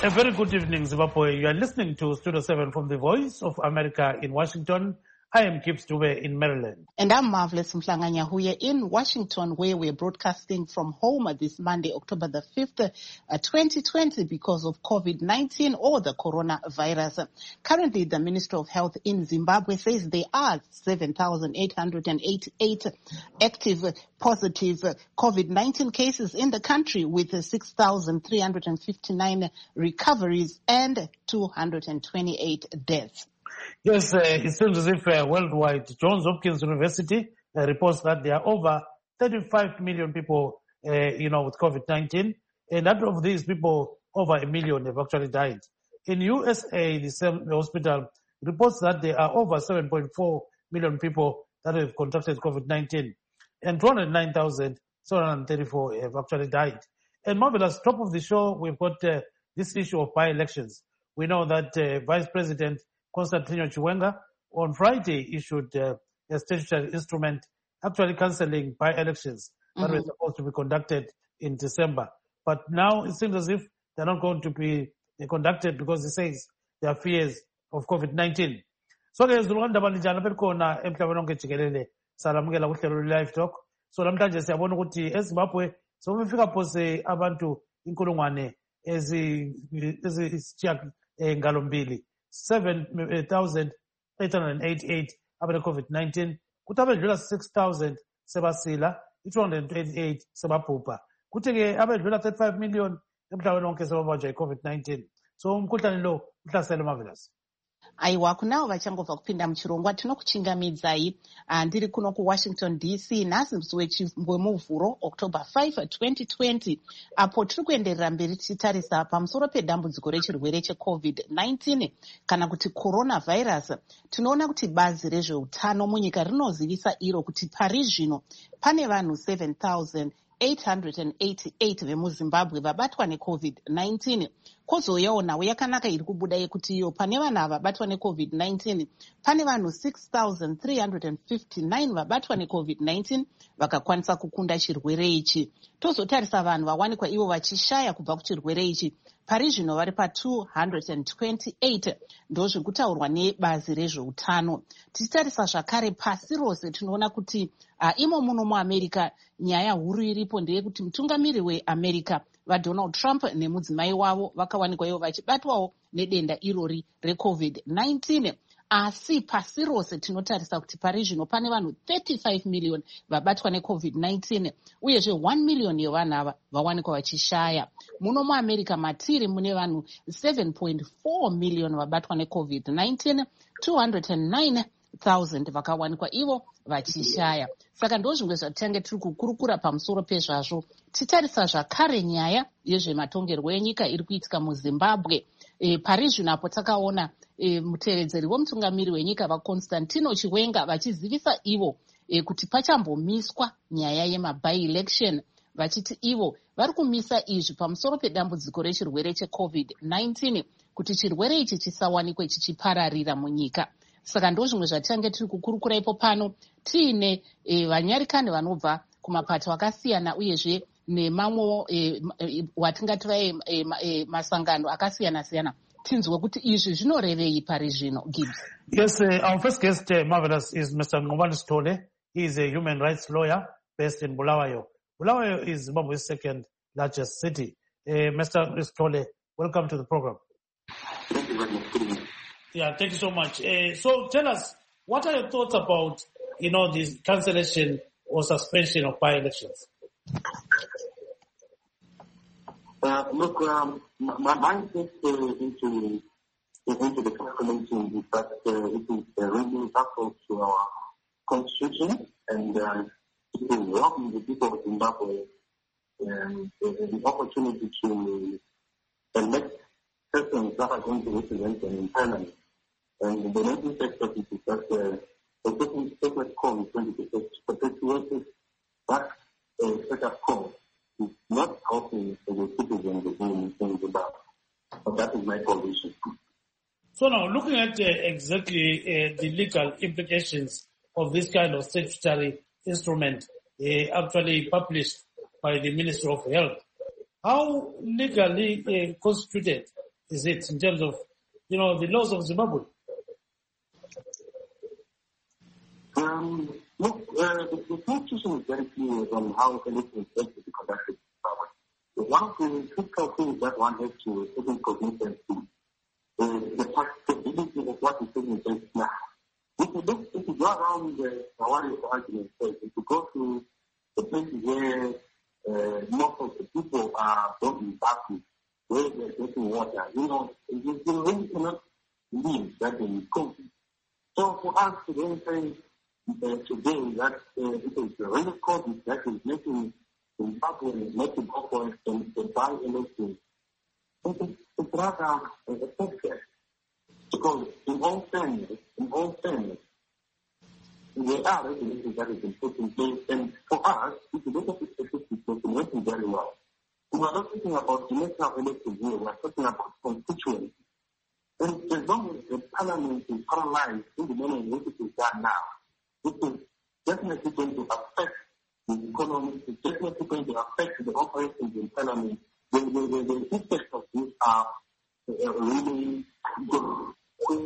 A very good evening, Zimbabwe. You are listening to Studio 7 from the Voice of America in Washington. I am Gibbs Dube in Maryland. And I'm Marvelous Mhlanga-Nyahuye in Washington, where we're broadcasting from home this Monday, October the 5th, 2020, because of COVID-19 or the coronavirus. Currently, the Ministry of Health in Zimbabwe says there are 7,888 active positive COVID-19 cases in the country, with 6,359 recoveries and 228 deaths. Yes, it seems as if worldwide, Johns Hopkins University reports that there are over 35 million people, with COVID-19, and out of these people, over 1 million have actually died. In USA, the hospital reports that there are over 7.4 million people that have contracted COVID-19, and 209,734 have actually died. And Marvelous, top of the show, we've got this issue of by-elections. We know that Vice President Constantino Chiwenga on Friday issued a statutory instrument actually cancelling by-elections that were supposed to be conducted in December. But now it seems as if they're not going to be conducted because he says there are fears of COVID-19. So ke Zulwanda banijana bekhona emhlabeni wonke jikelele salamukela kuhlelo live talk. So namhlanje siyabona ukuthi eZimbabwe sobefika phose abantu inkulungwane ezishiya ngalombili 7,888 abane COVID-19, kuthi abedlula 6,000 sebasila, 228 sebabhubha. Kuthi ke abedlula 35 million emhlabeni wonke sebabanjwa i-COVID-19. So umkhuhlane lo uhlasele Marvelous. Aiwa, kunavo vachangobva kupinda muchirongwa tinokuchingamidzai ndiri kuno kuWashington DC nhasi musi wemuvhuro October 5, 2020, apo tiri kuenderera mberi tichitarisa pamusoro pedambudziko rechirwere cheCovid-19 kana kuti coronavirus. Tinoona kuti bazi rezveutano munyika rinozivisa iro kuti pari zvino pane vanhu 7,888 vemuZimbabwe vabatwa neCovid-19. Kozouyawo nhau yakanaka iri kubuda yekuti iyo pane vanhu ava vabatwa neCovid-19 pane vanhu 6,359 vabatwa neCovid-19 vakakwanisa kukunda chirwere ichi. Tozotarisa vanhu vawanikwa ivo vachishaya kubva kuchirwere ichi pari zvino vari pa228, ndozviri kutaurwa nebazi rezveutano. Tichitarisa zvakare pasi rose tinoona kuti imo muno muAmerica nyaya huru iripo ndeyekuti mutungamiri weAmerica vaDonald Trump nemudzimai wavo vakawanikwa ivo vachibatwawo nedenda irori reCovid-19. Asi pasi rose tinotarisa kuti pari zvino pane vanhu 35 million vabatwa neCovid-19 uyezve 1 million yevanhu ava vawanikwa vachishaya. Muno muAmerica matiri mune vanhu 7.4 million vabatwa neCovid-19, 209,000 vakawanikwa ivo vachishaya. Saka ndozvimwe zvatichange tiri kukurukura pamusoro pezvazvo. Titarisa zvakare nyaya yezvematongerwo enyika iri kuitika muZimbabwe. Pari zvino apo takaona mutevedzeri womutungamiri wenyika vaConstantino Chiwenga vachizivisa ivo kuti pachambomiswa nyaya yemaby-election, vachiti ivo vari kumisa izvi pamusoro pedambudziko rechirwere cheCovid-19 kuti chirwere ichi chisawanikwe chichipararira munyika. Saka ndozvimwe zvatichange tiri kukurukura ipo pano tiine vanyarikani vanobva kumapato akasiyana uyezve nemamwe watingati masangano akasiyana-siyana. Tinzwe kuti izvi zvinorevei pari zvino, Gibbs? Yes, our first guest, Marvelous, is Mr. Ngubani Sithole. He is a human rights lawyer based in Bulawayo. Bulawayo is Zimbabwe's second largest city. Mr. Sithole, welcome to the program. Thank you very much. Yeah, thank you so much. So tell us, what are your thoughts about, this cancellation or suspension of by-elections? Look, my take into the cancellation is that it is really baffled to our constitution, and it is robbing the people of Zimbabwe the opportunity to elect persons that are going to represent them in Parliament. And the main effect of it is that the status quo is going to be perpetuated. That status quo is not helping the citizens in Zimbabwe. But that is my position. So now, looking at exactly the legal implications of this kind of statutory instrument actually published by the Ministry of Health, how legally constituted is it in terms of, the laws of Zimbabwe? Look, the constitution is very clear on how elections have to be conducted in Zimbabwe. One of the critical things that one has to take into consideration is the practicability of what is taking place now. If you go around the Hawari argument, if you go to the places where most of the people are going back, where they're getting water, you really cannot believe that they will cope. So for us to then say today that it is the real code that is making Zimbabwe making go for it and by-election, it's rather a success. Because in all fairness, there are regulations that have been put in place, and for us, if you look at the statistics, it's working very well. We are not talking about the national elections here, we are talking about constituency. And as long as the parliament is paralyzed in the manner in which it is done now, it is definitely going to affect the economy, it's definitely going to affect the operations in parliament. The effects of this are really good.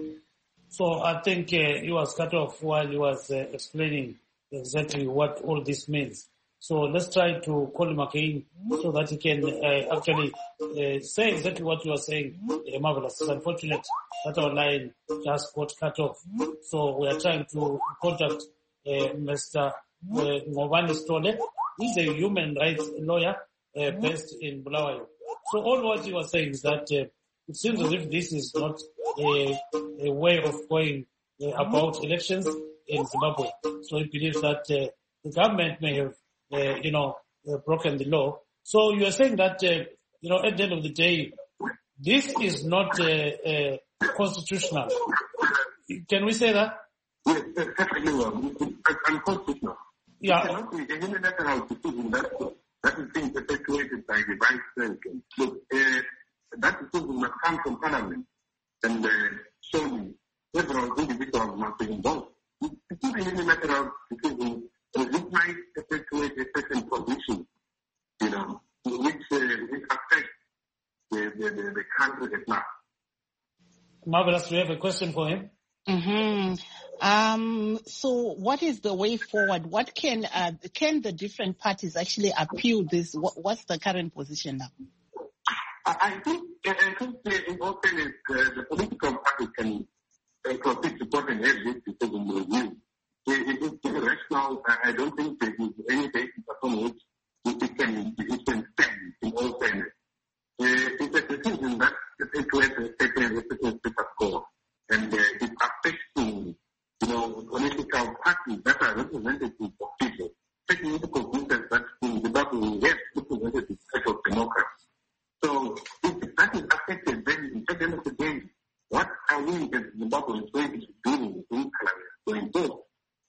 So I think he was cut off while he was explaining exactly what all this means. So let's try to call him again so that he can actually say exactly what you are saying. Marvelous. It's unfortunate that our line just got cut off. So we are trying to contact Mr. Ngobani Stole. He's a human rights lawyer based in Bulawayo. So all what he was saying is that it seems as if this is not a way of going about elections in Zimbabwe. So he believes that the government may have, broken the law. So you are saying that, at the end of the day, this is not constitutional. Can we say that? Yes, perfectly well. It's unconstitutional. Yeah. It cannot be a unilateral decision that is being perpetuated by the vice president. Look, that decision must come from parliament, and surely several individuals must be involved. It's not a unilateral decision, and it might perpetuate a certain position, which affects the country at large. Marvelous, we have a question for him. Mm-hmm. So what is the way forward? What can the different parties actually appeal this? What's the current position now? I think in all fairness, the political parties can proceed to court and have this decision reviewed. It is rational. I don't think there is any basis upon which it can stand in all fairness. It's a decision that perpetuates a certain status quo, and it's affecting, political parties that are representative of people, taking into consideration that in Zimbabwe we have representative set of democracy. So if that is affected, then at the end of the day, what are we as Zimbabweans going to be doing in going forward?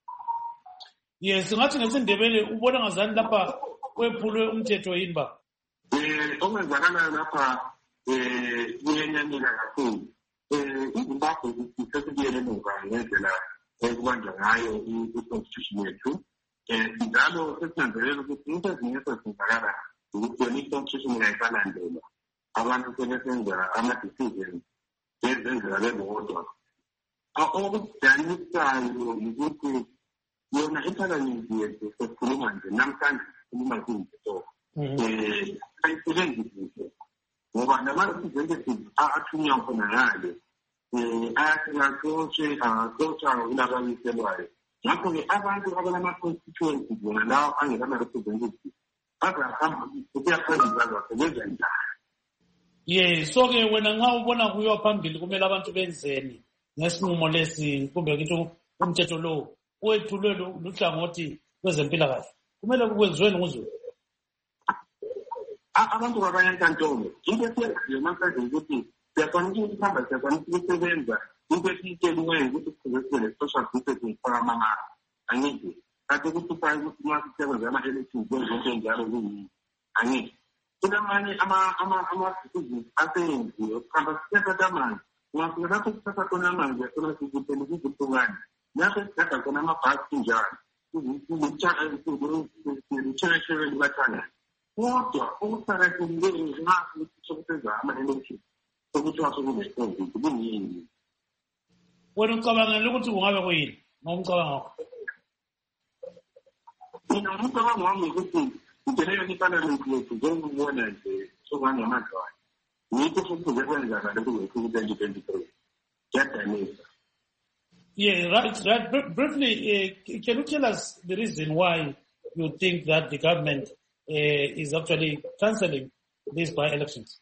Yes, ngathi ngesindebele ubona ngazani lapha kwephulwe umthetho yini ba? Ongenzakala lapha kuyenyanyeka kakhulu. iZimbabwe isesibuyele emuva ngendlela ekubanjwa ngayo i-constitution yethu. Njalo sesinanzelela ukuthi into ezinye esezenzakala ukuthi yona i-constitution ayisalandelwa. Abantu sebesenza ama-decisions ezenzeka bebodwa. Okudanisayo ukuthi yona iphalamende yethu sesikhuluma nje namhlanje sikhuluma kuyimthetho. Ayisebenzisi ngoba nama-representatives athunywa khona ngale ayaxotsha kulababiselwayo. Ngakho-ke abantu abalama-constituencies bona lawo angelama-representatives bazahamba ukuya phambili bazasebenza njani. Yes, so-ke wena nxa ubona kuyiwa phambili kumele abantu benzeni ngesinqumo lesi kumbe kithi umthetho lo wethulwe luhlangothi lwezempilakahle kumele kwenziweni nguzulu. Abantu babanye enkantolo into esiyenzayo namhlanje ukuthi siyakwanisa ukuhamba siyakwanisa ukusebenza into esiyitshela uwenza ukuthi sikhuzesele social distancing phakathi angithi kanti ukuthi ufake ukuthi uma sisebenza ama-elections kwenze njalo kuyini angithi kunamanye ama-decisions aseyenziwe ukuhamba sithatha amanzi ungafika lapho sithatha khona amanzi yasona sikuthela ukuzihlukane lapho sigada khona amabhasi njalo litsheleshele libathangane kodwa okuqakathekileyo nxa sokusenza ama-elections ukuthi wasukule COVID kuyini. Wena ucabangela ukuthi kungabe kuyini ngomcabango wakho? Mina umcabango wami ukuthi indlela yokufanele yethu njengokubona nje sokangamadlwana. Yikho futhi kwenza kanti ukuthi 2023. Kuyadamisa. Yeah, right. Briefly, can you tell us the reason why you think that the government is actually cancelling these by-elections?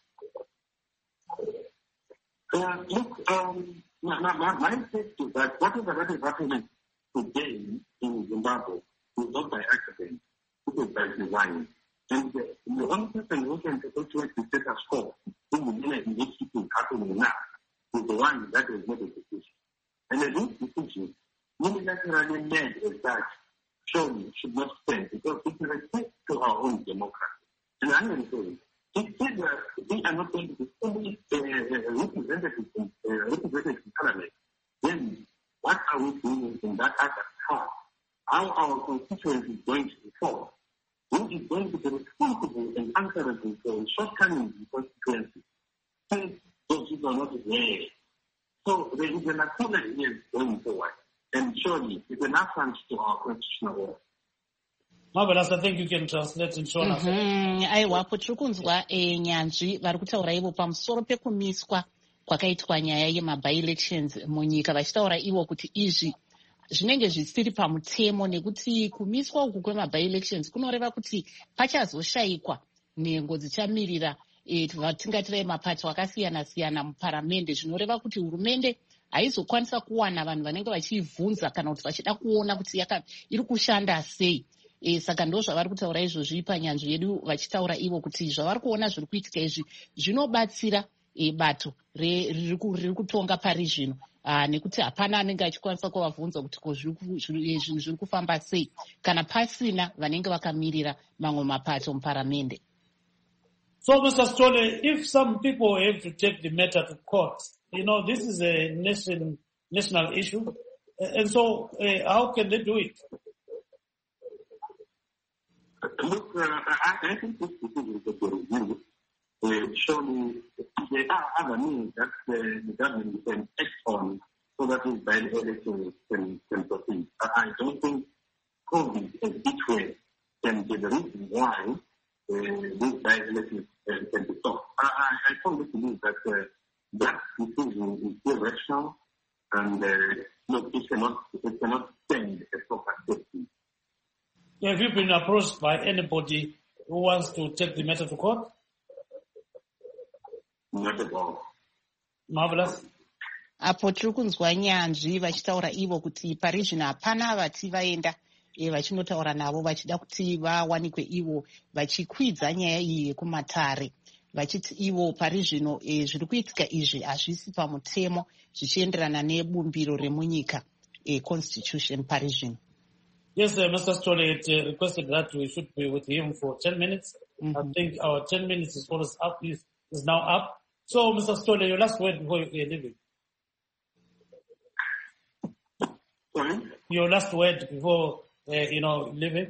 Look, my take is that whatever that is happening today in Zimbabwe is not by accident. It is by design. And the only person who can perpetuate the status quo in the minute in which it is happening now is the one that has made a decision. And this decision, unilaterally made as that, surely should not stand because it is a threat to our own democracy. And I'm going to say, if we are not going to be fully represented in Parliament, then what are we doing in that other part? How our constituency is going to be formed? Who is going to be responsible and answerable for shortcomings in constituency? Since those people are not there. So there is an lacuna here going forward. And surely it's an affront to our constitutional order. Marvelous, I think you can translate in short. Aiwa, tiri kunzwa nyanzvi vari kutaura ivo pamusoro pekumiswa kwakaitwa nyaya yemabi-elections munyika, vachitaura ivo kuti izvi zvinenge zvisiri pamutemo nekuti kumiswa uku kwemabi-elections kunoreva kuti pachazoshayikwa nhengo dzichamirira vatingatirai mapato akasiyana-siyana muparamende, zvinoreva kuti hurumende haizokwanisa kuwana vanhu vanenge vachiibvunza kana kuti vachida kuona kuti iri kushanda sei. Saka ndo zvavari kutaura izvozvi panyanzvi yedu, vachitaura ivo kuti zvavari kuona zviri kuitika izvi zvinobatsira bato riri kutonga pari zvino, nekuti hapana anenge achikwanisa kuvabvunza kuti zvinhu zviri kufamba sei kana pasina vanenge vakamirira mamwe mapato muparamende. So, Mr. Stolle, if some people have to take the matter to court, this is a national issue, and so how can they do it? Look, I think this decision is a review. Surely there are other means that the government can act on so that this by-election can proceed. I don't think COVID as each way can be the reason why this by-election can be stopped. I firmly believe that that decision is still rational and look, it cannot stand a proper safety. Have you been approached by anybody who wants to take the matter to court? Not at all. Marvelous. Apo tiri kunzwa nyanzvi vachitaura ivo kuti pari zvino hapana vati vaenda vachinotaura navo vachida kuti vawanikwe ivo vachikwidza nyaya iyi yekumatare, vachiti ivo pari zvino zviri kuitika izvi hazvisi pamutemo zvichienderana nebumbiro remunyika constitution pari zvino. Yes, Mr. Stolle requested that we should be with him for 10 minutes. I think our 10 minutes is now up. So, Mr. Stolle, your last word before you're leaving. Sorry? Your last word before, leaving.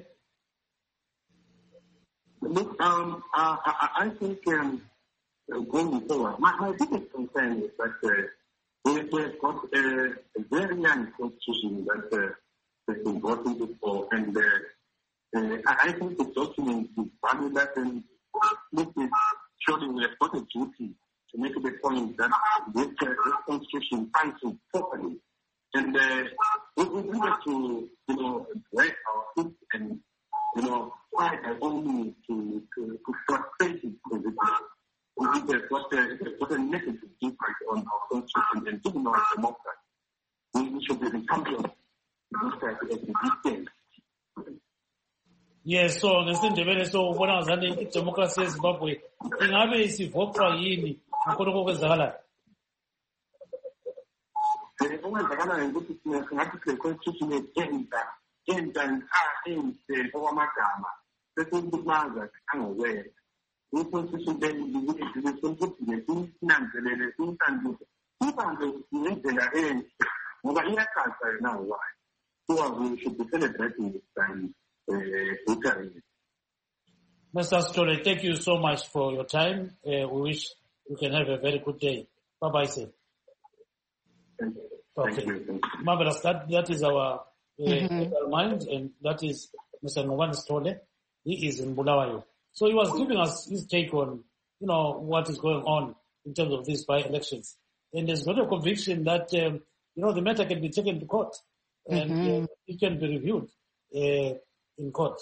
Look, I think going forward, my biggest concern is that we've got a very young constitution that has been brought into force, and I think the document is valueless, and surely we have got a duty to make the point that this constitution functions properly. And we needed to, drag our feet and, fight our own means to frustrate it. It has got a negative impact on our constitution and even our democracy. We should be the champions. Yes, so ngesindebele so ubona ngazani idemocracy eZimbabwe ingabe isivocwa yini ngakho kwenzakala. Okwenzakala ukuthi singathi le constitution yenza enhle okwamagama bese ukubaza angokwenza. I-constitution then ukuthi sinanzelele sinhlanzise sibanze ngendlela enhle ngoba iyachaza yona ngokwayo. So we should be celebrating this time. Mr. Stolle, thank you so much for your time. We wish You can have a very good day. Bye-bye, sir. Thank you. Okay. Thank you. Marvelous. That is our mind, and that is Mr. Ngubane Sithole. He is in Bulawayo. So he was giving us his take on, what is going on in terms of these by-elections. And there's not a conviction that, the matter can be taken to court and it can be reviewed in court.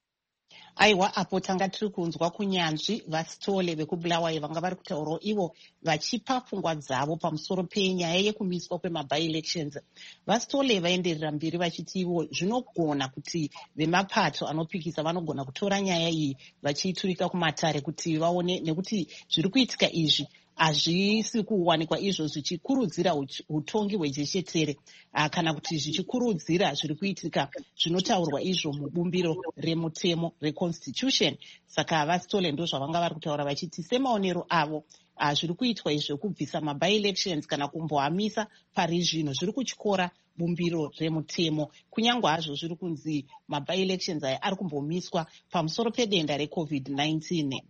Aiwa, apo tanga tiri kunzwa kunyanzvi vaSithole vekubulawayo vanga vari kutaurawo ivo vachipa pfungwa dzavo pamusoro penyaya yekumiswa kwema-by-elections. VaSithole vaenderera mberi vachiti ivo zvinogona kuti vemapato anopikisa vanogona kutora nyaya iyi vachiiturika kumatare kuti vaone, nekuti zviri kuitika izvi hazvisi kuwanikwa izvo zvichikurudzira utongi hwejechetere kana kuti zvichikurudzira zviri kuitika zvinotaurwa izvo mubumbiro remutemo reconstitution. Saka vaSithole ndo zvavanga vari kutaura vachiti semaonero avo zviri kuitwa izvo kubvisa ma-by-elections kana kumbohamisa pari zvino zviri kutyora bumbiro remutemo, kunyangwe hazvo zviri kunzi ma-by-elections aya ari kumbomiswa pamusoro pedenda reCOVID-19.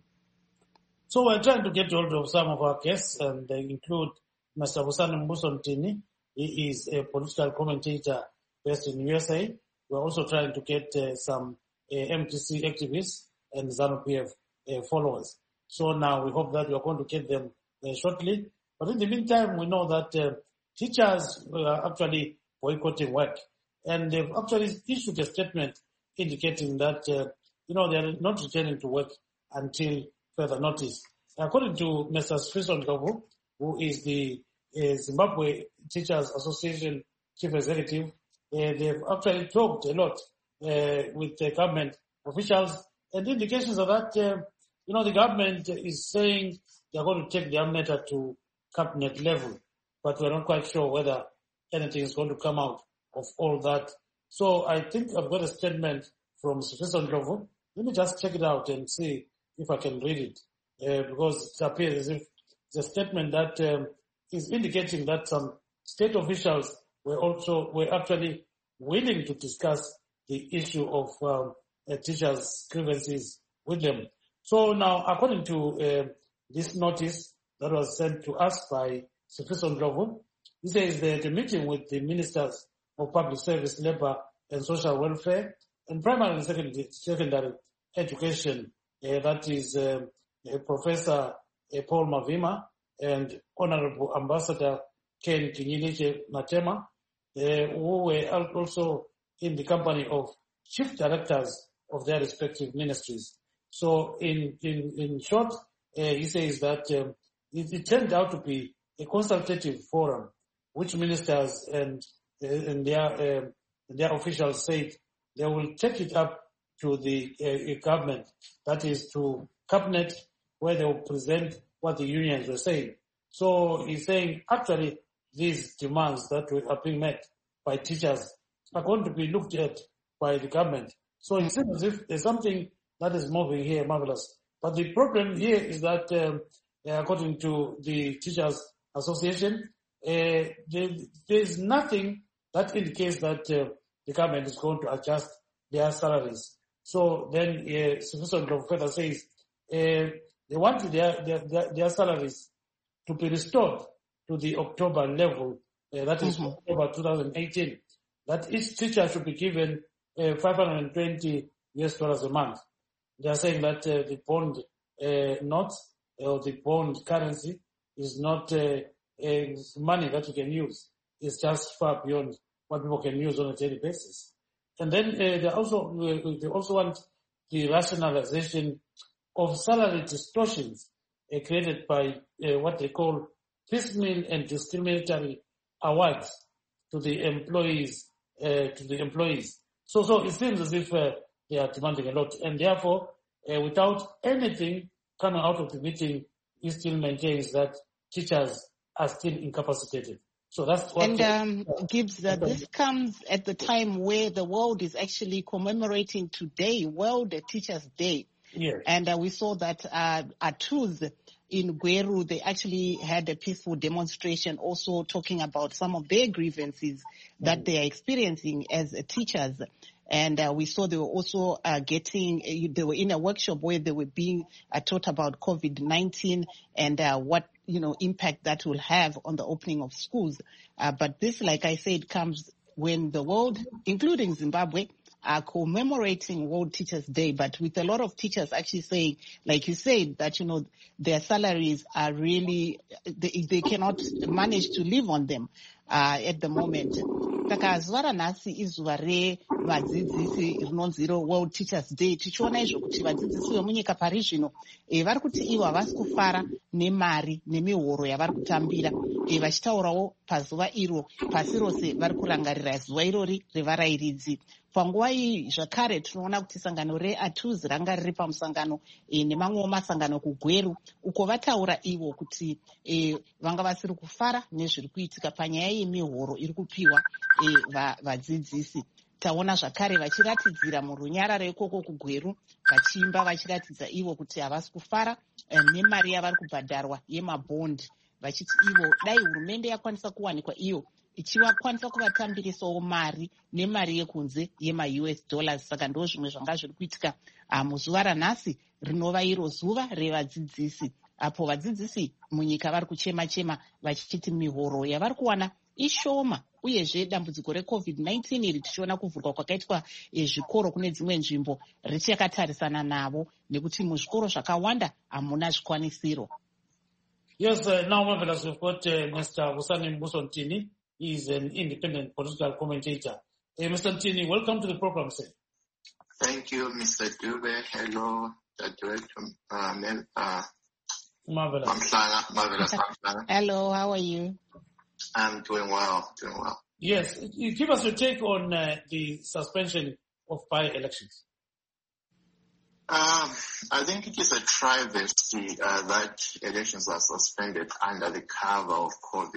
So we're trying to get hold of some of our guests, and they include Mr. Busani Mbuso Mtini. He is a political commentator based in USA. We're also trying to get some MTC activists and ZANU-PF followers. So now we hope that we are going to get them shortly. But in the meantime, we know that teachers are actually boycotting work. And they've actually issued a statement indicating that, they are not returning to work until further notice. According to Mr. Sifison Ndlovu, who is the Zimbabwe Teachers Association Chief Executive, they've actually talked a lot with the government officials, and indications of that, the government is saying they're going to take the matter to cabinet level, but we're not quite sure whether anything is going to come out of all that. So I think I've got a statement from Sifison Ndlovu. Let me just check it out and see if I can read it, because it appears as if it's a statement that is indicating that some state officials were actually willing to discuss the issue of teachers' grievances with them. So now, according to this notice that was sent to us by Sifison Ndlovu, he says that the meeting with the ministers of public service, labor and social welfare, and primary and secondary education, that is Professor Paul Mavima and Honorable Ambassador Ken Kinyiliche Matema, who were also in the company of chief directors of their respective ministries. So in short, he says that it turned out to be a consultative forum, which ministers and their officials said they will take it up to the government, that is to cabinet, where they will present what the unions were saying. So he's saying actually these demands that are being met by teachers are going to be looked at by the government. So it seems as if there's something that is moving here, marvelous. But the problem here is that according to the Teachers Association, there's nothing that indicates that the government is going to adjust their salaries. So then Sifison Ndlovu further says they want their salaries to be restored to the October level, that is October 2018, that each teacher should be given $520 a month. They are saying that the bond notes or the bond currency is not money that you can use. It's just far beyond what people can use on a daily basis. And then they also want the rationalization of salary distortions created by what they call piecemeal and discriminatory awards to the employees. So it seems as if they are demanding a lot, and therefore, without anything coming out of the meeting, he still maintains that teachers are still incapacitated. So that's what. And Gibbs, this comes at the time where the world is actually commemorating today, World Teachers' Day. Yes. And we saw that at TUS in Gweru, they actually had a peaceful demonstration also talking about some of their grievances that they are experiencing as teachers. And we saw they were also they were in a workshop where they were being taught about COVID-19 and what, impact that will have on the opening of schools. But this, like I said, comes when the world, including Zimbabwe, are commemorating World Teachers Day, but with a lot of teachers actually saying, like you said, that, their salaries are really, they cannot manage to live on them at the moment. Saka zuva ranhasi izuva revadzidzisi rinonzi World Teachers Day. Tichiona izvo kuti vadzidzisi vemunyika pari zvino vari kuti ivo havasi kufara nemari nemihoro yavari kutambira, vachitaurawo pazuva iro pasi rose vari kurangarira zuva irori revarairidzi. Panguva iyi zvakare tinoona kuti sangano reATUZ ranga riri pamusangano nemamwewo masangano kuGweru, uko vataura ivo kuti vanga vasiri kufara nezviri kuitika panyaya yemihoro iri kupiwa vadzidzisi. Taona zvakare vachiratidzira murunyararo ikoko kuGweru, vachiimba vachiratidza ivo kuti havasi kufara nemari yavari kubhadharwa yemabhondi, vachiti ivo dai hurumende yakwanisa kuwanikwa iyo ichivakwanisa kuvatambirisawo mari nemari yekunze yema-US dollars. Saka ndo zvimwe zvanga zviri kuitika muzuva ranhasi rinova iro zuva revadzidzisi, apo vadzidzisi munyika vari kuchema-chema vachichiti mihoro yavari kuwana ishoma, uyezve dambudziko reCOVID-19 iri tichiona kuvhurwa kwakaitwa zvikoro kune dzimwe nzvimbo richakatarisana navo, nekuti muzvikoro zvakawanda hamuna zvikwanisiro. Yes, now marvelous. We've got Mr. Vusani Mbuso Ntini. He is an independent political commentator. Mr. Ntini, welcome to the program, sir. Thank you, Mr. Dube. Hello, the director. Marvelous. Marvelous. Hello, how are you? I'm doing well. Yes, you give us your take on the suspension of by-elections. I think it is a travesty that elections are suspended under the cover of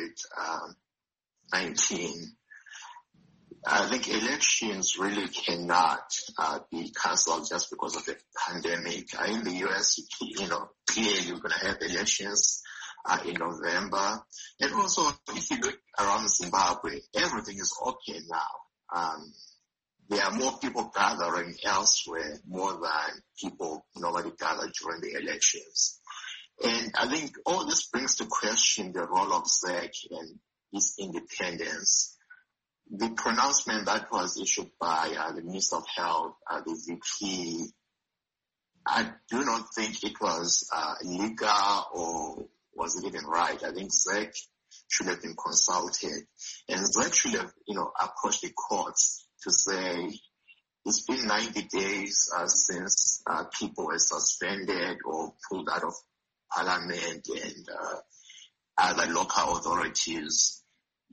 COVID-19. I think elections really cannot be cancelled just because of the pandemic. In the US, clearly you're going to have elections in November. And also, if you look around Zimbabwe, everything is okay now. There are more people gathering elsewhere, more than people normally gather during the elections. And I think all this brings to question the role of ZEC and its independence. The pronouncement that was issued by the Minister of Health, the VP, I do not think it was legal or was it even right. I think ZEC should have been consulted, and ZEC should have, approached the courts to say it's been 90 days since people were suspended or pulled out of parliament and other local authorities,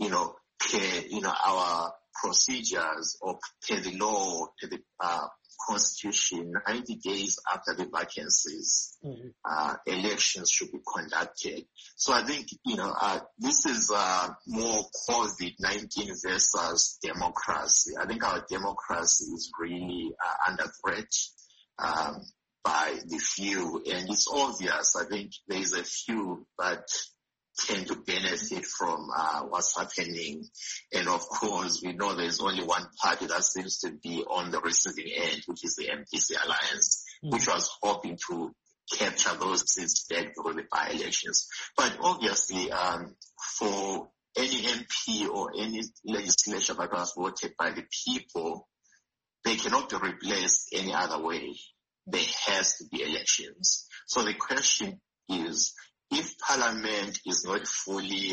our procedures or per the law, per the constitution, 90 days after the vacancies, elections should be conducted. So I think, this is more COVID-19 versus democracy. I think our democracy is really under threat by the few, and it's obvious. I think there is a few that tend to benefit from what's happening. And of course, we know there's only one party that seems to be on the receiving end, which is the MPC Alliance, which was hoping to capture those seats back through the by-elections. But obviously, for any MP or any legislation that was voted by the people, they cannot be replaced any other way. There has to be elections. So the question is, if Parliament is not fully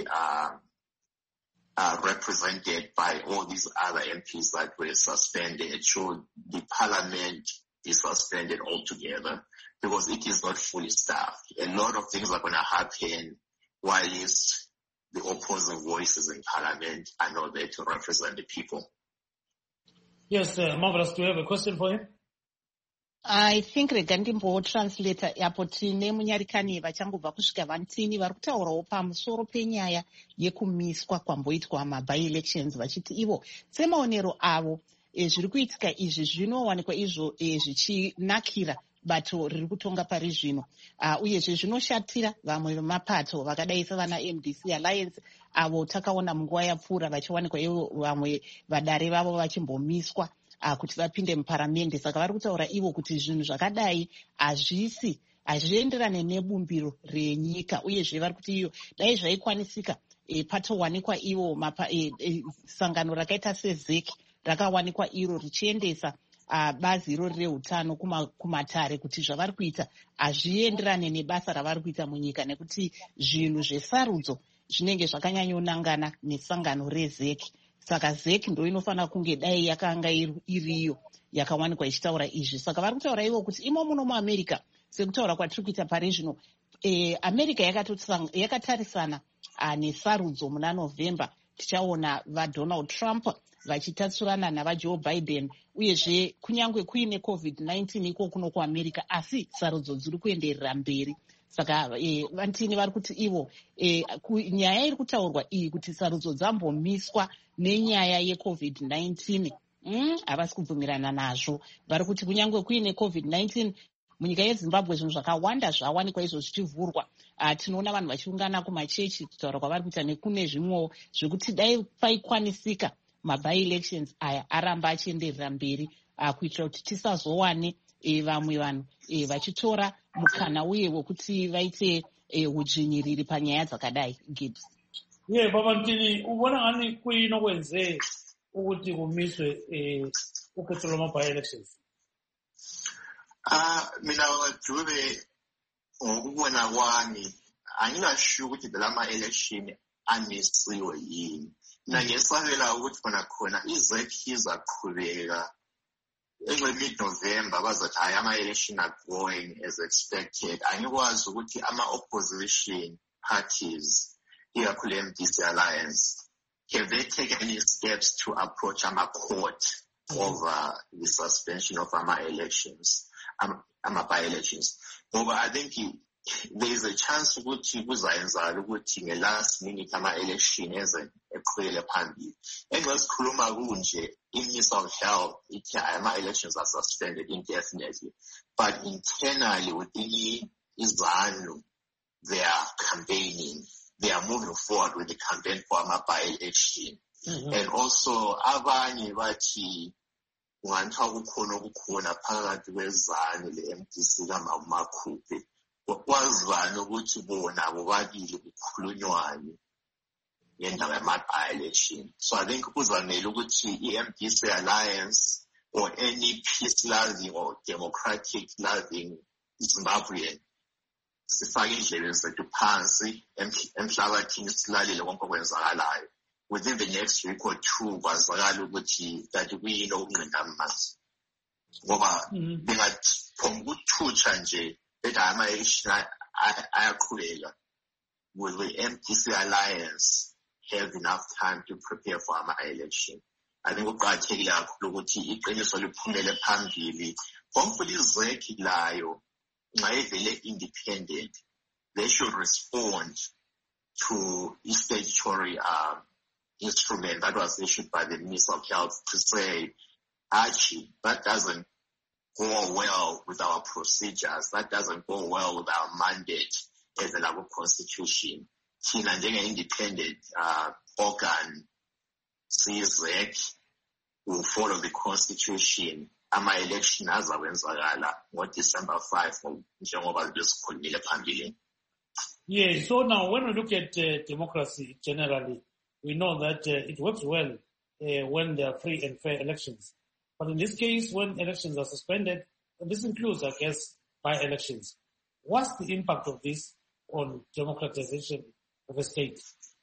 represented by all these other MPs that were suspended, should the Parliament be suspended altogether? Because it is not fully staffed. A lot of things are going to happen while the opposing voices in Parliament are not there to represent the people. Yes, Marvelous, do you have a question for him? I think rega ndimbotranslata apo tine munyarikani vachangobva kusvika vantini vari kutaurawo pamusoro penyaya yekumiswa kwamboitwa maby-elections vachiti ivo semaonero avo zviri kuitika izvi zvinowanikwa izvo zvichinakira bato riri kutonga pari zvino uyezve zvinoshatira vamwe vemapato vakadai sevana MDC Alliance avo takaona munguva yapfuura vachiwanikwa ivo vamwe vadare vavo vachimbomiswa kuti vapinde muparamende. Saka vari kutaura ivo kuti zvinhu zvakadai hazvienderane nebumbiro renyika, uyezve vari kuti iyo dai zvaikwanisika patowanikwa ivo sangano rakaita sezeki rakawanikwa iro richiendesa bazi irori reutano kumatare kuti zvavari kuita hazvienderane nebasa ravari kuita munyika, nekuti zvinhu zvesarudzo zvinenge zvakanyanyonangana nesangano rezeki. Saka zeki ndo inofanira kunge dai yakanga iriyo yakawanikwa ichitaura izvi. Saka vari kutaura ivo kuti imo muno muamerica, sekutaura kwatiri kuita pari zvino, america yakatarisana nesarudzo muna November. Tichaona vaDonald Trump vachitatsurana navaJoe Biden, uyezve kunyange kuine COVID-19 iko kuno kuamerica, asi sarudzo dziri kuenderera mberi. Saka vantini vari kuti ivo nyaya iri kutaurwa iyi kuti sarudzo dzambomiswa nenyaya yeCovid-19 havasi kubvumirana nazvo. Vari kuti kunyange kuine COVID-19 munyika yeZimbabwe zvinhu zvakawanda zvawanikwa izvo zvichivhurwa. Tinoona vanhu vachiungana kumachechi kutaura kwavari kuita, nekune zvimwewo zvekuti dai paikwanisika maby-elections aya aramba achienderera mberi, kuitira kuti tisazowane vamwe vanhu vachitora mukana uye wekuti vaite udzvinyiriri panyaya dzakadai. Gibbs. Baba Ntini, ubona ngani kuyinokwenze ukuthi kumiswe ukhetho lwama-by-elections? Mina Dube, ngokubona kwami angingasho ukuthi lama-election amisiwe yini. Mina ngesabela ukuthi khona izekhi izaqhubeka mid-November bazathi hayi ama-election are going as expected. Angikwazi ukuthi ama-opposition parties, ikakhulu MDC Alliance, have they taken any steps to approach ama-court over the suspension of ama-elections, ama-by-elections? But I think there is a chance ukuthi kuzayenzala ukuthi nge-last minute ama-election eze eqhubekele phambili. Engasikhuluma kunje, i-Minister of Health ithi ama-elections are suspended indefinitely. But internally within iZANU, they are campaigning. They are moving forward with the campaign for ama-by-election. And also abanye bathi ungathiwa kukhona phakathi kweZANU le-MDC kamakhuphe. Kwazana ukuthi bona bobabili kukhulunywane ngendaba yama-by-election. So I think kuzamele ukuthi i-MDC Alliance or any peace-loving or democratic-loving Zimbabwean sifake indlebe zethu phansi emhlabathini silalele konke okwenzakalayo. Within the next week or two kwazakala ukuthi kanti kuyini okunqinda amanzi. Ngoba bengaphonga ukuthutsha nje ama-election ayaqhubeka. Will the MDC Alliance have enough time to prepare for ama-election? I think kuqakathekile kakhulu ukuthi iqiniso liphumele phambili. Hopefully izekhi layo nxa ivele independent, they should respond to a statutory instrument that was issued by the Minister of Health to say, actually, that doesn't go well with our procedures. That doesn't go well with our mandate as a level constitution. Thina njenge-independent organ, CZEC, will follow the constitution. Ama-election azawenzakala ngo-December 5 njengoba besikhulumile phambili. Yes, so now when we look at democracy generally, we know that it works well when there are free and fair elections. But in this case, when elections are suspended, and this includes, I guess, by-elections, what's the impact of this on democratization of a state?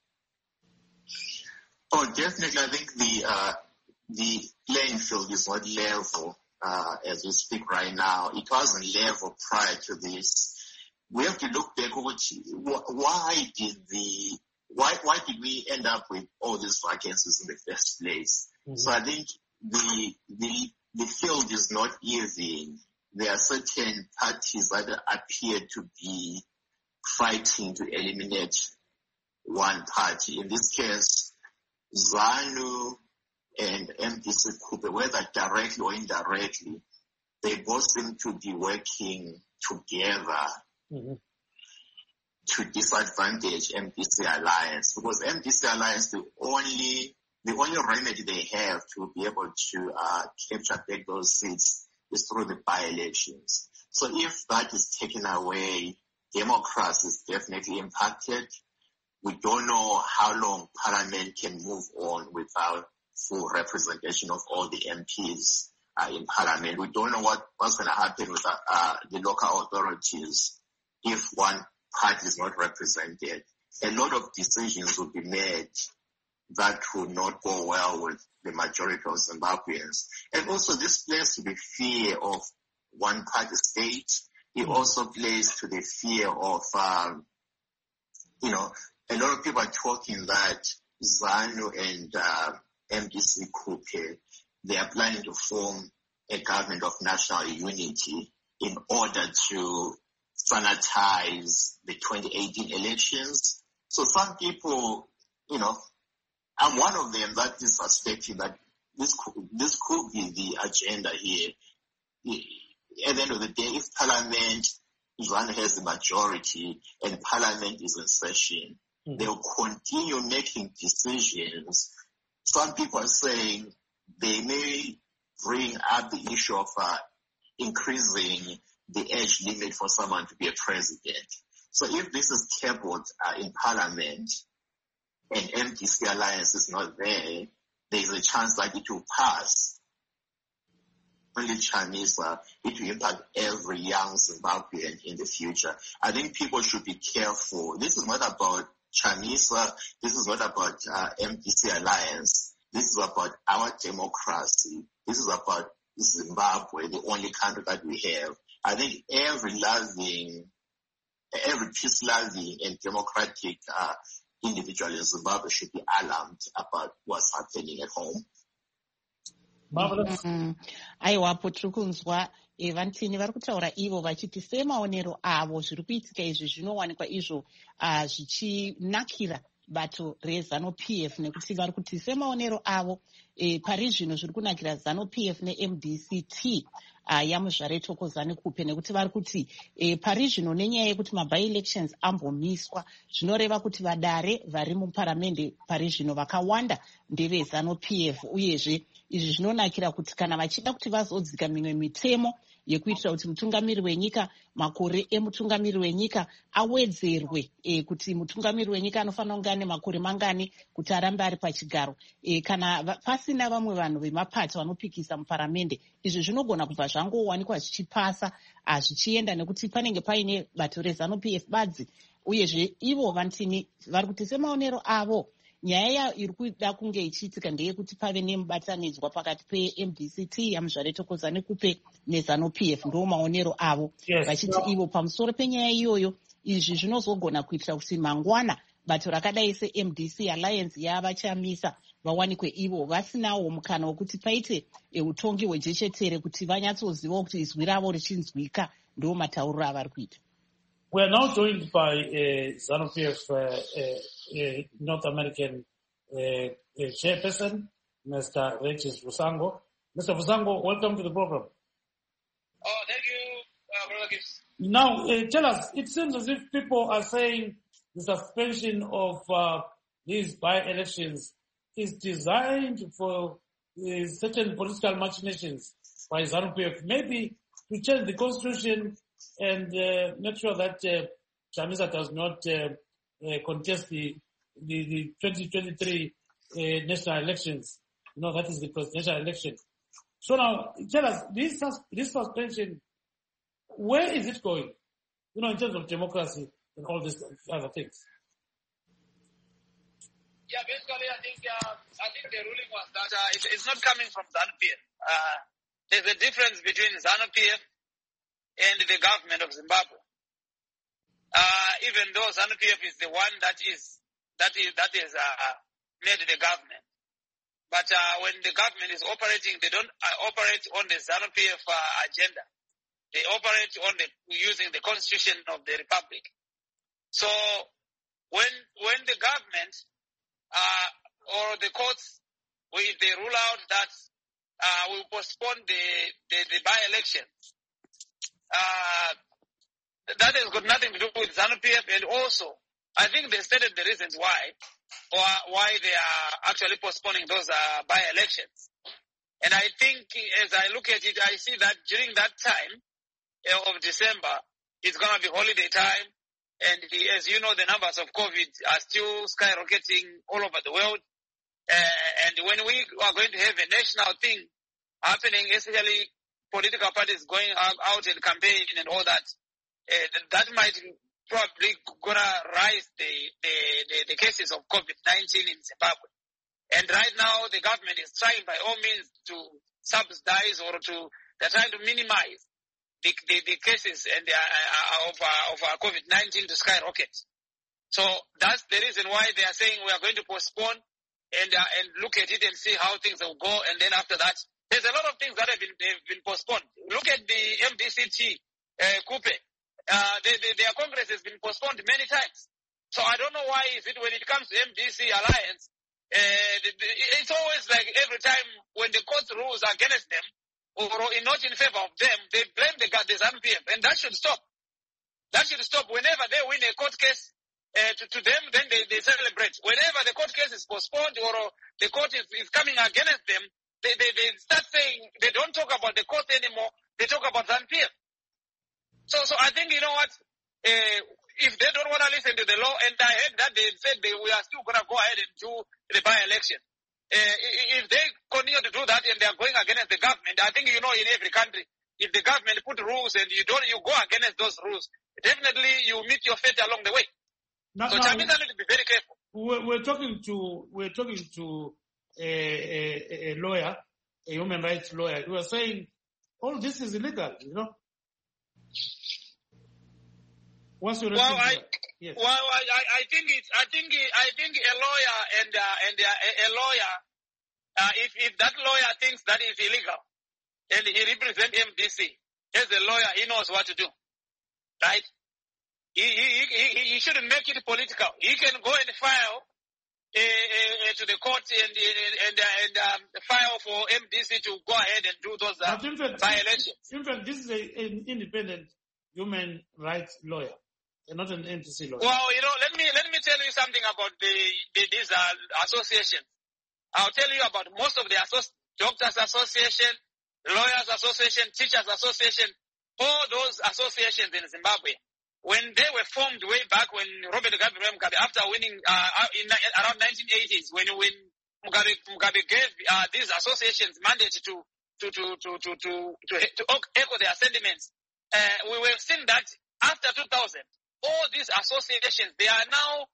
Oh, definitely. I think the playing field is not level as we speak right now. It wasn't level prior to this. We have to look back. Why did we end up with all these vacancies in the first place? So I think the field is not even. There are certain parties that appear to be fighting to eliminate one party. In this case, ZANU and MDC Kupe, whether directly or indirectly, they both seem to be working together to disadvantage MDC Alliance, because MDC Alliance, the only the only remedy they have to be able to capture back those seats is through the by-elections. So if that is taken away, democracy is definitely impacted. We don't know how long Parliament can move on without full representation of all the MPs in Parliament. We don't know what's going to happen with the local authorities if one party is not represented. A lot of decisions will be made that will not go well with the majority of Zimbabweans. And also this plays to the fear of one-party state. It also plays to the fear of, a lot of people are talking that ZANU and MDC Coupe, they are planning to form a government of national unity in order to sanitize the 2018 elections. So some people, I'm one of them that is suspecting that this could be the agenda here. At the end of the day, if Parliament, ZANU has the majority and Parliament is in session, they'll continue making decisions. Some people are saying they may bring up the issue of increasing the age limit for someone to be a president. So if this is tabled in Parliament and MDC alliance is not there, there's a chance that it will pass. Only Chamisa, it will impact every young Zimbabwean in the future. I think people should be careful. This is not about Chamisa. This is not about MDC alliance. This is about our democracy. This is about Zimbabwe, the only country that we have. I think every peace-loving and democratic individual in Zimbabwe should be alarmed about what's happening at home. Aiwapo tiri kunzwa vantini vari kutaura ivo vachiti semaonero avo zviri kuitika izvi zvinowanikwa izvo zvichinakira bato reZANU-PF nekuti vari kuti semaonero avo pari zvino zviri kunakira ZANU-PF neMDC-T yamuzvare Thokozani Kupe nekuti vari kuti pari zvino nenyaya yekuti maby-elections ambomiswa zvinoreva kuti vadare vari muparamende pari zvino vakawanda ndeve ZANU-PF uyezve izvi zvinonakira kuti kana vachida kuti vazodzika mimwe mitemo yekuitira kuti mutungamiri wenyika makore emutungamiri wenyika awedzerwe kuti mutungamiri wenyika anofanira kunge ane makore mangani kuti arambe ari pachigaro kana pasina vamwe vanhu vemapati vanopikisa muparamende izvi zvinogona kubva zvangowanikwa zvichipasa zvichienda nekuti panenge paine bato reZANU-PF badzi uyezve ivo vantini vari kuti semaonero avo nyaya iri kuda kunge ichiitika ndeyekuti pave nemubatanidzwa pakati peMDC-T yamuzvare Thokozani Kupe neZANU-PF ndo maonero avo vachiti ivo pamusoro penyaya iyoyo izvi zvinozogona kuitira kuti mangwana bato rakadai seMDC alliance yavachamisa vawanikwe ivo vasinawo mukana wekuti paite utongi hwejechetere kuti vanyatsozivawo kuti izwi ravo richinzwika ndo matauriro avari kuita. We are now joined by ZANU-PF North American chairperson, Mr. Regis Vusango. Mr. Vusango, welcome to the program. Oh, thank you, Brother Gibbs. Now, tell us, it seems as if people are saying the suspension of these by-elections is designed for certain political machinations by ZANU-PF, maybe to change the constitution and make sure that Chamisa does not contest the 2023 national elections. That is the presidential election. So now, tell us, this suspension, where is it going? In terms of democracy and all these other things. Yeah, basically, I think the ruling was that it's not coming from ZANU-PF. There's a difference between ZANU-PF and the government of Zimbabwe. Even though ZANU-PF is the one that is made the government. But when the government is operating, they don't operate on the ZANU-PF agenda. They operate using the constitution of the republic. So when the government or the courts, if they rule out that will postpone the by-election, that has got nothing to do with ZANU-PF, and also I think they stated the reasons why they are actually postponing those by-elections. And I think as I look at it, I see that during that time of December, it's going to be holiday time. And as you know, the numbers of COVID are still skyrocketing all over the world. And when we are going to have a national thing happening, especially political parties going out and campaign and all that, that might probably gonna rise the cases of COVID-19 in Zimbabwe. And right now, the government is trying by all means to subsidize or they're trying to minimize the cases and of COVID-19 to skyrocket. So that's the reason why they are saying we are going to postpone and look at it and see how things will go. And then after that, there's a lot of things that have been postponed. Look at the MDCT, Coupe. Their Congress has been postponed many times. So I don't know why is it when it comes to MDC Alliance, it's always like every time when the court rules against them or not in favor of them, they blame the ZANU-PF, and that should stop. That should stop. Whenever they win a court case to them, then they celebrate. Whenever the court case is postponed or the court is coming against them, they start saying they don't talk about the court anymore. They talk about ZANU-PF. So I think, you know what, if they don't want to listen to the law, and I heard that they said we are still going to go ahead and do the by-election. If they continue to do that and they are going against the government, I think, you know, in every country, if the government put rules and you go against those rules, definitely you meet your fate along the way. So Chamisa need to be very careful. We're talking to a lawyer, a human rights lawyer. We were saying all this is illegal, you know. What's your response? Yes. Well, I think a lawyer and a lawyer, if that lawyer thinks that is illegal, and he represents MDC as a lawyer, he knows what to do, right? He shouldn't make it political. He can go and file to the court and file for MDC to go ahead and do those by-elections. In fact, this is an independent human rights lawyer. They're not an NTC lawyer. Well, you know, let me tell you something about these associations. I'll tell you about most of the doctors association, lawyers association, teachers association, all those associations in Zimbabwe. When they were formed way back when Robert Mugabe, after winning in around 1980s, when Mugabe gave these associations mandate to echo their sentiments, we were seeing that after 2000. All these associations, they are now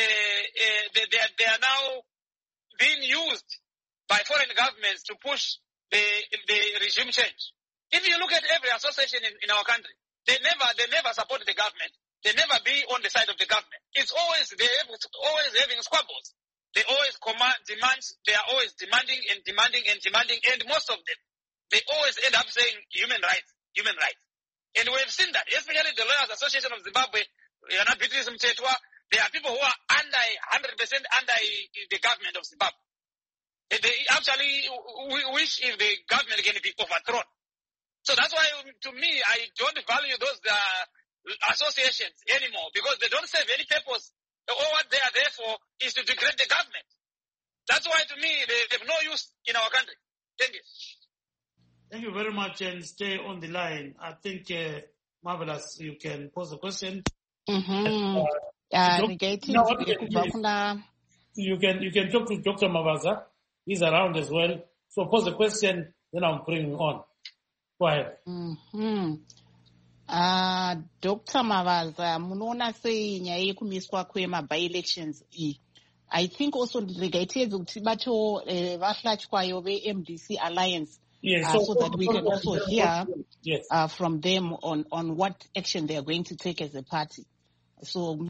being used by foreign governments to push the regime change. If you look at every association in our country, they never support the government. They never be on the side of the government. It's always always having squabbles. They always demands. They are always demanding, and most of them, they always end up saying human rights. And we've seen that, especially the Lawyers Association of Zimbabwe. They are people who are 100% under the government of Zimbabwe. They actually wish if the government can be overthrown. So that's why, to me, I don't value those associations anymore because they don't serve any purpose. All what they are there for is to degrade the government. That's why, to me, they have no use in our country. Thank you. Thank you very much, and stay on the line. I think, Marvelous, you can pose a question. Mm-hmm. You can talk to Dr. Mavaza. He's around as well. So pose a question, then I'll bring him on. Go ahead. Mm-hmm. Dr. Mavaza, munoona sei nyaya yekumiswa kwema-by-elections iyi. I think also regated kuti bacho vahlatyayo ve-MDC Alliance. Yes, so that we can also hear yes. From them on what action they are going to take as a party. So,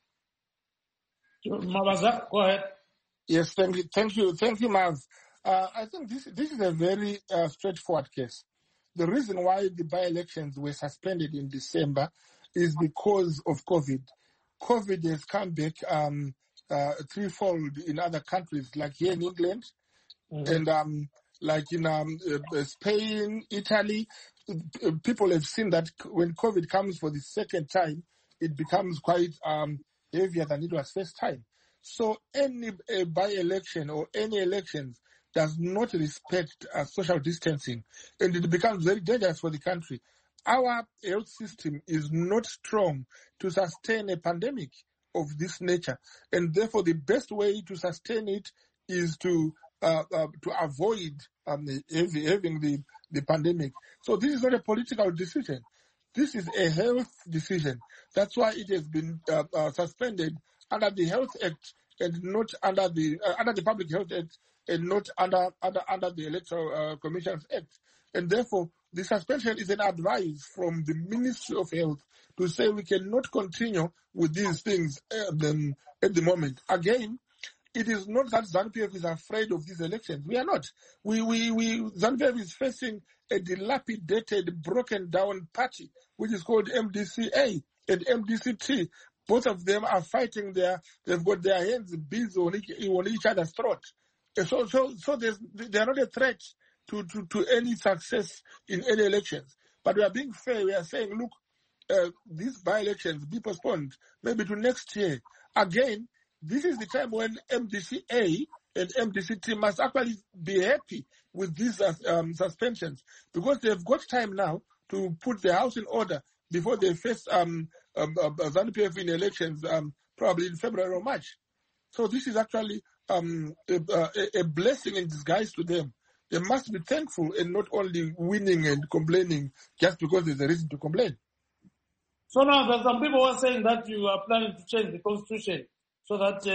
Mavaza, go ahead. Yes, thank you, Mav. I think this is a very straightforward case. The reason why the by-elections were suspended in December is because of COVID. COVID has come back threefold in other countries, like here in England, and like in Spain, Italy. People have seen that when COVID comes for the second time, it becomes quite heavier than it was first time. So any by-election or any elections does not respect social distancing, and it becomes very dangerous for the country. Our health system is not strong to sustain a pandemic of this nature, and therefore the best way to sustain it is to avoid having the pandemic. So this is not a political decision. This is a health decision. That's why it has been suspended under the Health Act and not under the Public Health Act and not under the Electoral Commissions Act. And therefore, the suspension is an advice from the Ministry of Health to say we cannot continue with these things at the moment. Again, it is not that ZANU-PF is afraid of these elections. We are not. ZANU-PF is facing a dilapidated, broken down party, which is called MDCA and MDCT. Both of them are fighting they've got their hands busy on each other's throat. So they are not a threat to any success in any elections. But we are being fair. We are saying, look, these by-elections be postponed maybe to next year. Again, this is the time when MDCA and MDCT must actually be happy with these suspensions, because they've got time now to put the house in order before they face ZANU-PF in elections, probably in February or March. So this is actually a blessing in disguise to them. They must be thankful and not only winning and complaining just because there's a reason to complain. So now there's some people who are saying that you are planning to change the constitution so that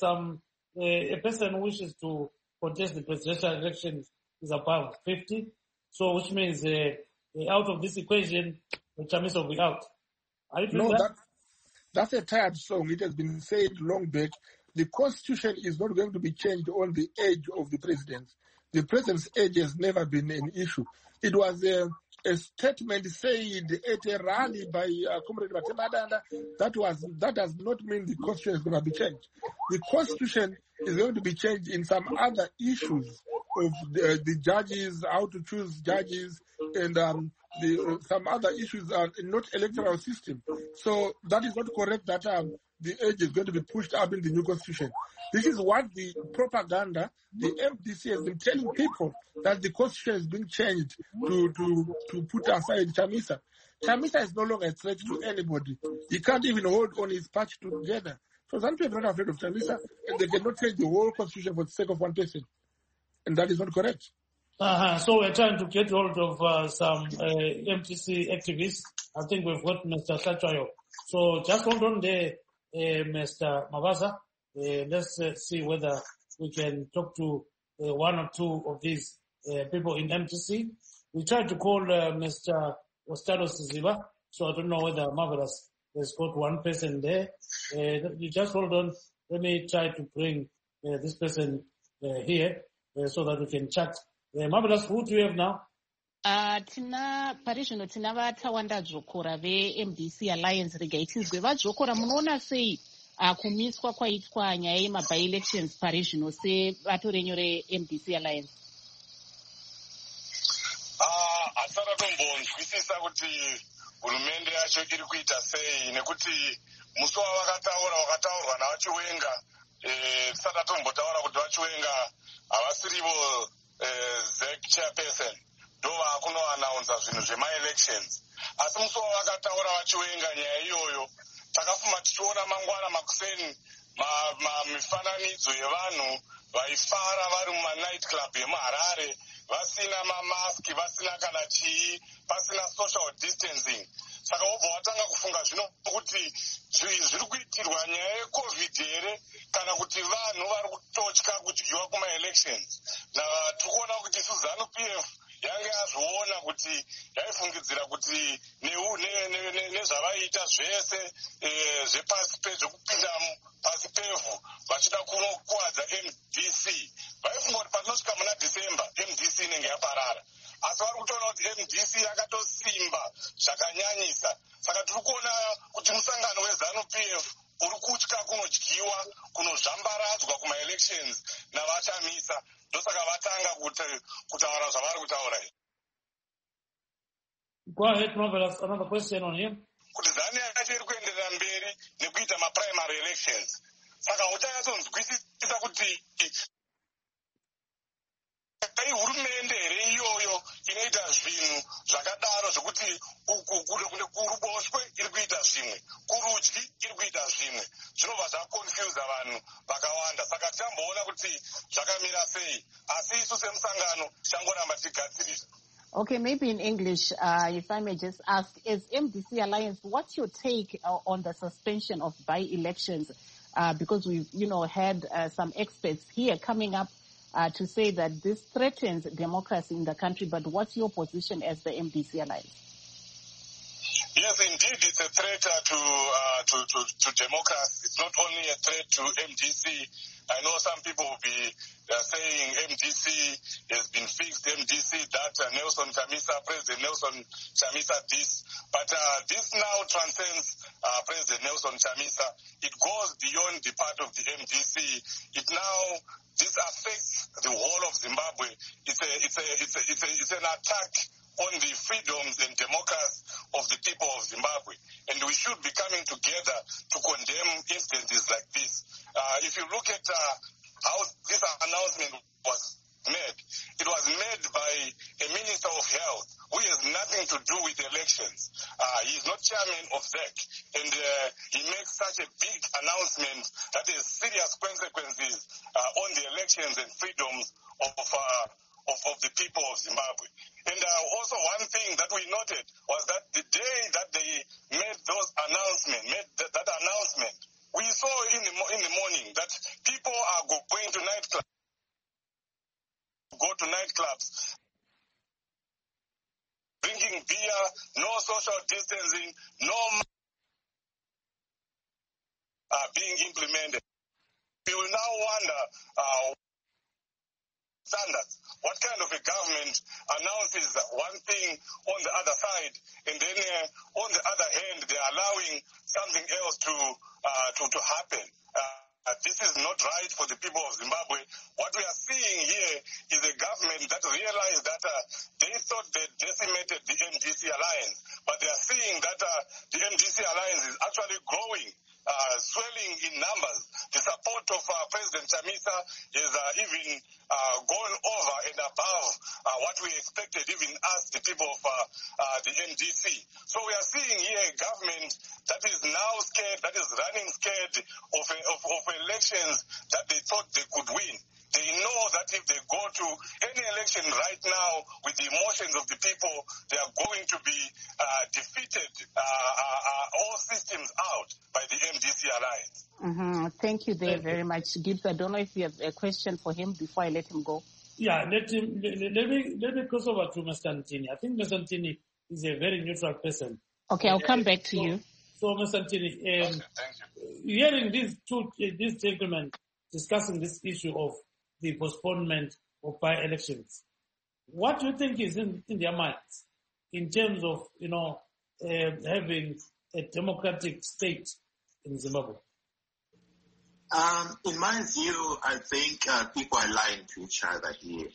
a person who wishes to contest the presidential elections is above 50. So which means out of this equation, Chamisa will be out. Are you doing that? That's a tired song. It has been said long back. The constitution is not going to be changed on the age of the president. The president's age has never been an issue. It was a statement said at a rally by Comrade Matemadanda. That does not mean the constitution is going to be changed. The constitution is going to be changed in some other issues of the judges, how to choose judges, and some other issues are not electoral system. So that is not correct that the age is going to be pushed up in the new constitution. This is what the propaganda, the MDC has been telling people, that the constitution is being changed to put aside Chamisa. Chamisa is no longer a threat to anybody. He can't even hold on his party together. So some people are not afraid of Chamisa, and they cannot change the whole constitution for the sake of one person. And that is not correct. So we're trying to get hold of some MTC activists. I think we've got Mr. Sachayo. So just hold on there, Mr. Mabasa. Let's see whether we can talk to one or two of these people in MTC. We tried to call Mr. Ostados Ziba, so I don't know whether Marvelous has got one person there. You just hold on. Let me try to bring this person here so that we can chat. Marvelous, who do you have now? Tina parishino tina vatawanda dzvokora ve-MDC Alliance regaitizwe vadzvokora munoona sei kumiswa kwaitwa nyaya yema-by-elections parishino sevato re-MDC Alliance? Asara tombonzwisisa kuti hurumende yacho iri kuita sei, nekuti musi wakataurwa navachiwenga tisati tombotaura kuti vachiwenga havasirivo ZEC chairperson ndo vaakunoanaunza zvinhu zvema-elections. Asi musi wavakataura vachiwenga nyaya iyoyo, takafuma tichiona mangwana makuseni mifananidzo yevanhu vaifara vari mumanight club yemuHarare vasina mamaski, vasina kana chii, pasina social distancing. Saka wobva watanga kufunga zvino kuti zviri kuitirwa nyaya yeCovid here kana kuti vanhu vari kutotya kudyiwa kuma-elections. Tiri kuona kuti ZANU-PF yange yazviona kuti yaifungidzira kuti nezvavaita zvese zvepasi zvekupinda pasi pevhu vachida kukuwadza MDC, vaifunga kuti patinosvika muna December MDC inenge yaparara. Asi vari kutoona kuti MDC yakatosimba zvakanyanyisa. Saka tiri kuona kuti musangano weZANU-PF uri kutya kunodyiwa, kunozvambaradzwa kuma-elections navachamisa. Ndosaka vatanga kutaura zvavari kutaura. Go ahead, Marvelous. Another question on him. kuti ZANU yacho iri kuenderera mberi nekuita maprimary elections. Saka uchayatsonzwisisa kuti dai hurumende here iyoyo inoita zvinhu zvakadaro zvokuti kuruboshwe iri kuita zvimwe, kurudyi iri kuita zvimwe, zvinobva zvakonfyuza vanhu vakawanda. Saka tichamboona kuti zvakamira sei, asi isu semusangano tichangoramba tichigadzirira. Okay, maybe in English, if I may just ask, as MDC Alliance, what's your take on the suspension of by-elections? Because we've, had some experts here coming up to say that this threatens democracy in the country. But what's your position as the MDC Alliance? Yes, indeed, it's a threat to democracy. It's not only a threat to MDC. I know some people will be saying MDC has been fixed, MDC that, President Nelson Chamisa this. But this now transcends President Nelson Chamisa. It goes beyond the part of the MDC. This affects the whole of Zimbabwe. It's an attack on the freedoms and democracy of the people of Zimbabwe. And we should be coming together to condemn instances like this. If you look at how this announcement was made, it was made by a Minister of Health who has nothing to do with elections. He is not chairman of ZEC, and he makes such a big announcement that has serious consequences on the elections and freedoms of the people of Zimbabwe. And also one thing that we noted was that the day that they made those announcements, that announcement, we saw in the morning that people are going to nightclubs, drinking beer, no social distancing, no being implemented. We will now wonder standards. What kind of a government announces one thing on the other side, and then on the other hand, they're allowing something else to happen? This is not right for the people of Zimbabwe. What we are seeing here is a government that realized that they thought they decimated the MDC Alliance, but they are seeing that the MDC Alliance is actually growing, swelling in numbers. The support of President Chamisa is even gone over and above what we expected, even us, the people of the MDC. So we are seeing here a government that is now scared, that is running scared of elections that they thought they could win. They know that if they go to any election right now with the emotions of the people, they are going to be defeated, all systems out by the MDC Alliance. Mm-hmm. Thank you very much, Gibbs. I don't know if you have a question for him before I let him go. Yeah, let me cross over to Mr. Ntini. I think Mr. Ntini is a very neutral person. Okay, I'll come back to you. So, Mr. Ntini, Thank you. Hearing these gentlemen discussing this issue of the postponement of by-elections, what do you think is in their minds in terms of, having a democratic state in Zimbabwe? In my view, I think people are lying to each other here.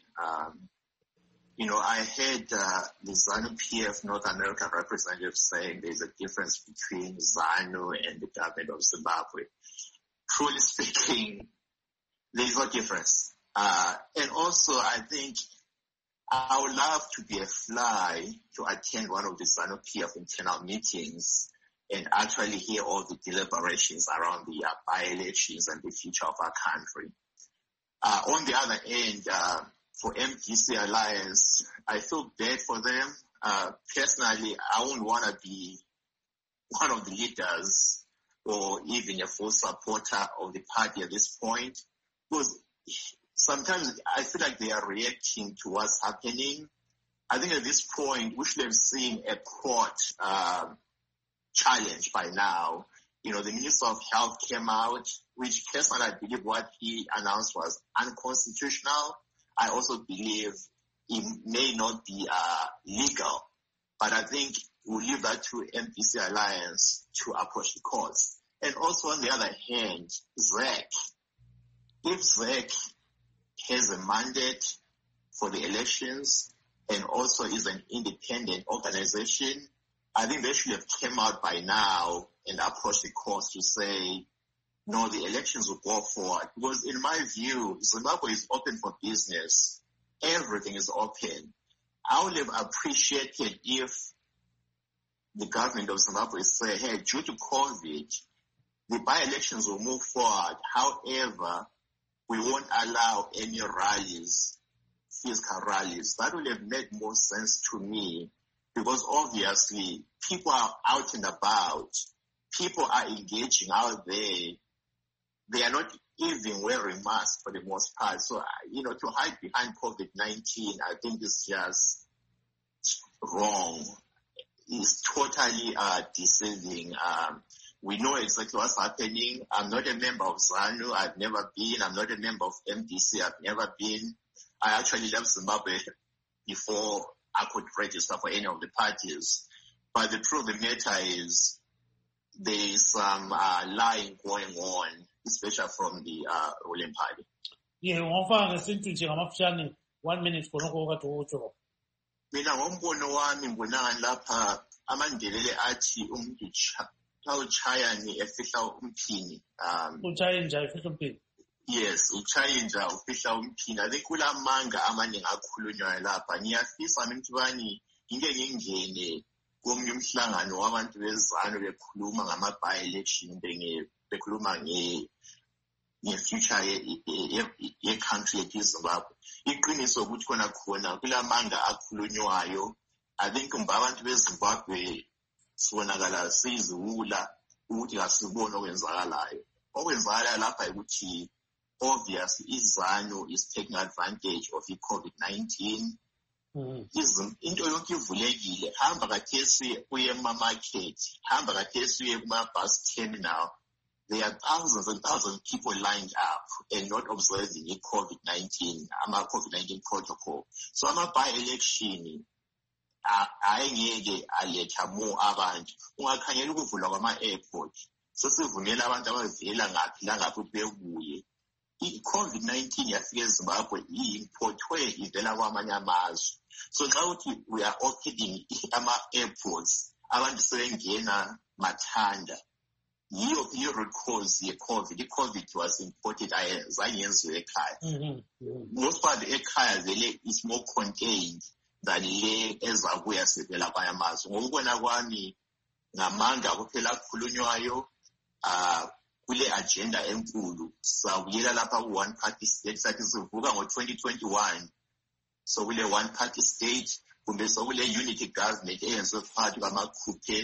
I heard the ZANU-PF North American representative saying there's a difference between ZANU and the government of Zimbabwe. Truly speaking, there's no difference. And also, I think I would love to be a fly to attend one of the ZANU-PF internal meetings and actually hear all the deliberations around the by-elections and the future of our country. On the other end, for MDC Alliance, I feel bad for them. Personally, I wouldn't want to be one of the leaders or even a full supporter of the party at this point, because sometimes I feel like they are reacting to what's happening. I think at this point, we should have seen a court challenge by now. The Minister of Health came out, which personally I believe what he announced was unconstitutional. I also believe it may not be legal, but I think we'll leave that to MDC Alliance to approach the courts. And also on the other hand, ZEC. If ZEC has a mandate for the elections and also is an independent organization, I think they should have come out by now and approached the courts to say, no, the elections will go forward. Because in my view, Zimbabwe is open for business. Everything is open. I would have appreciated if the government of Zimbabwe say, hey, due to COVID, the by-elections will move forward. However, we won't allow any rallies, physical rallies. That would have made more sense to me, because obviously people are out and about. People are engaging out there. They are not even wearing masks for the most part. So, to hide behind COVID-19, I think is just wrong. It's totally deceiving. We know exactly what's happening. I'm not a member of ZANU. I've never been. I'm not a member of MDC. I've never been. I actually left Zimbabwe before I could register for any of the parties. But the truth of the matter is there's some lying going on, especially from the ruling party. Yeah, one 1 minute for no. Mina ngombono wami ngibonanga lapha amandebele athi umuntu uchaya ni efihla umphini. Uchaya nje efihla umphini. Yes, uchaya nje ufihla umphini. I think kulamanga amaningi akhulunywayo lapha. Ngiyafisa mina ukuthi bani ngike ngingene komunye umhlangano wabantu bezano bekhuluma ngama by-election bekhuluma nge-future ye-country yethu Zimbabwe. Iqiniso ukuthi khona kulamanga akhulunywayo. I think abantu beZimbabwe sibonakala siziwula ukuthi kasibone okwenzakalayo. Okwenzakalayo lapha ukuthi obviously iZANU is taking advantage of i-COVID-19. Into yonke ivulekile. Hamba kathesi uye ema-market, hamba kathesi uye kuma-bus terminal. There are thousands and thousands of people lined up and not observing i-COVID-19, ama-COVID-19 protocol. So ama-by-election ayengeke aletha more abantu. Ungakhangela ukuvulwa kwama-airport. Sesivumela abantu abavela ngaphi langaphi bebuye. I-COVID-19 yafika eZimbabwe importwe ivela kwamanye amazwe. So xa uthi we are opening ama-airports, abantu sebengena mathanda. Yiyo root cause ye-COVID. I-COVID was imported, zange yenziwe ekhaya. Most part ekhaya vele is more contained than le ezakuya sevela kwamanye amazwe. Ngokubona kwami ngamanga kuphela akhulunywayo kule agenda enkulu. Sabuyela lapha ku-one party state sathi sivuka ngo-2021. So kule one party state kumbe sokule unity government eyenziwe phakathi kwamakhuphe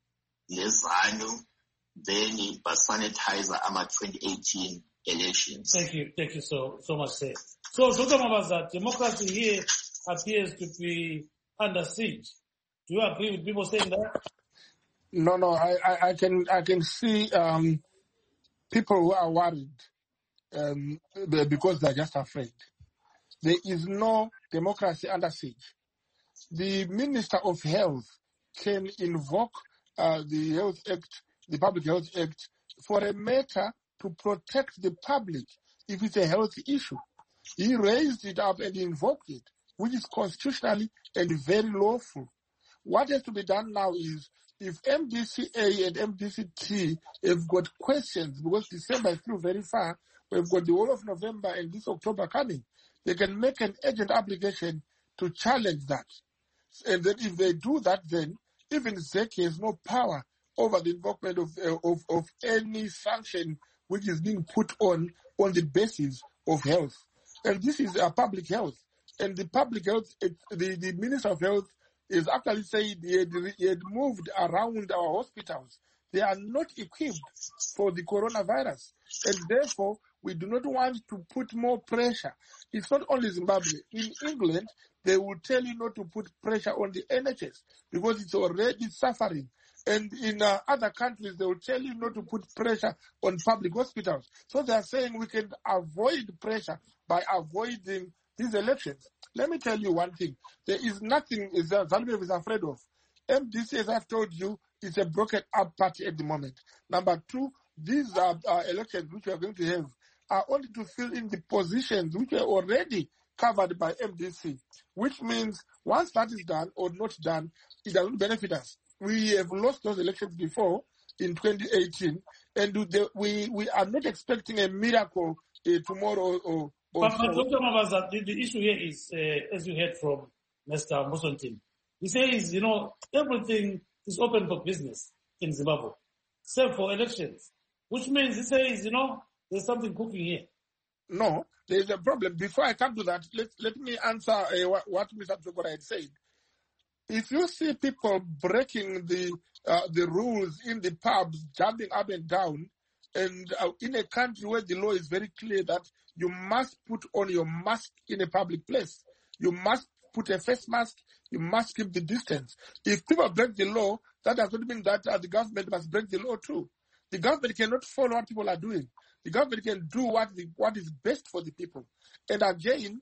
leZANU, then basanitizer ama-2018 elections. Thank you so much, sir. So Dr. Mabaza, democracy here appears to be under siege. Do you agree with people saying that? No, I can see people who are worried because they're just afraid. There is no democracy under siege. The Minister of Health can invoke the Health Act, the Public Health Act, for a matter to protect the public if it's a health issue. He raised it up and invoked it, which is constitutionally and very lawful. What has to be done now is, if MDCA and MDCT have got questions, because December is still very far, we've got the whole of November and this October coming, they can make an urgent application to challenge that. And then if they do that, then even ZEC has no power over the involvement of any sanction which is being put on the basis of health. And this is public health. And the public health, the Minister of Health is actually saying he had moved around our hospitals. They are not equipped for the coronavirus. And therefore, we do not want to put more pressure. It's not only Zimbabwe. In England, they will tell you not to put pressure on the NHS because it's already suffering. And in other countries, they will tell you not to put pressure on public hospitals. So they are saying we can avoid pressure by avoiding these elections. Let me tell you one thing. There is nothing ZANU is afraid of. MDC, as I've told you, is a broken up party at the moment. Number two, these elections which we are going to have are only to fill in the positions which are already covered by MDC, which means once that is done or not done, it doesn't benefit us. We have lost those elections before in 2018, and we are not expecting a miracle tomorrow or But Dr. Mavaza, the issue here is, as you heard from Mr. Musontin, he says, everything is open for business in Zimbabwe, except for elections, which means he says, there's something cooking here. No, there's a problem. Before I come to that, let me answer what Mr. Tsogora had said. If you see people breaking the rules in the pubs, jumping up and down, and in a country where the law is very clear that you must put on your mask in a public place, you must put a face mask, you must keep the distance. If people break the law, that does not mean that the government must break the law too. The government cannot follow what people are doing. The government can do what is best for the people. And again,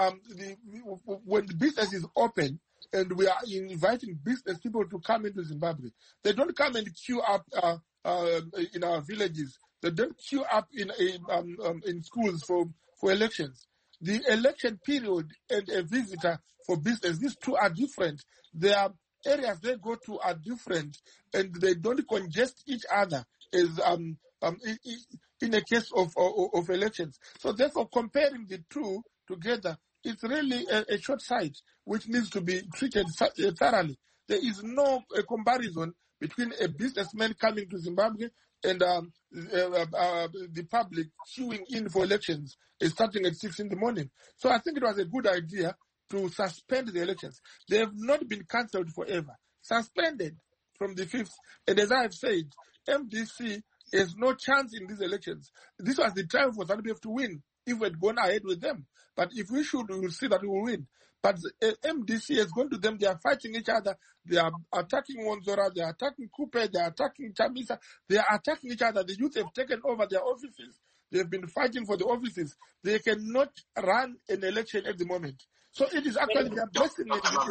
when the business is open and we are inviting business people to come into Zimbabwe, they don't come and queue up in our villages. They don't queue up in schools for elections. The election period and a visitor for business, these two are different. Their areas they go to are different, and they don't congest each other as in a case of elections. So therefore, comparing the two together, it's really a short sight which needs to be treated thoroughly. There is no comparison between a businessman coming to Zimbabwe and the public queuing in for elections starting at 6 in the morning. So I think it was a good idea to suspend the elections. They have not been cancelled forever. Suspended from the 5th. And as I have said, MDC has no chance in these elections. This was the time for ZANU-PF to win if we had gone ahead with them. But if we should, we will see that we will win. But MDC has gone to them. They are fighting each other. They are attacking Wanzora. They are attacking Kupe. They are attacking Chamisa. They are attacking each other. The youth have taken over their offices. They have been fighting for the offices. They cannot run an election at the moment. So it is actually their blessing.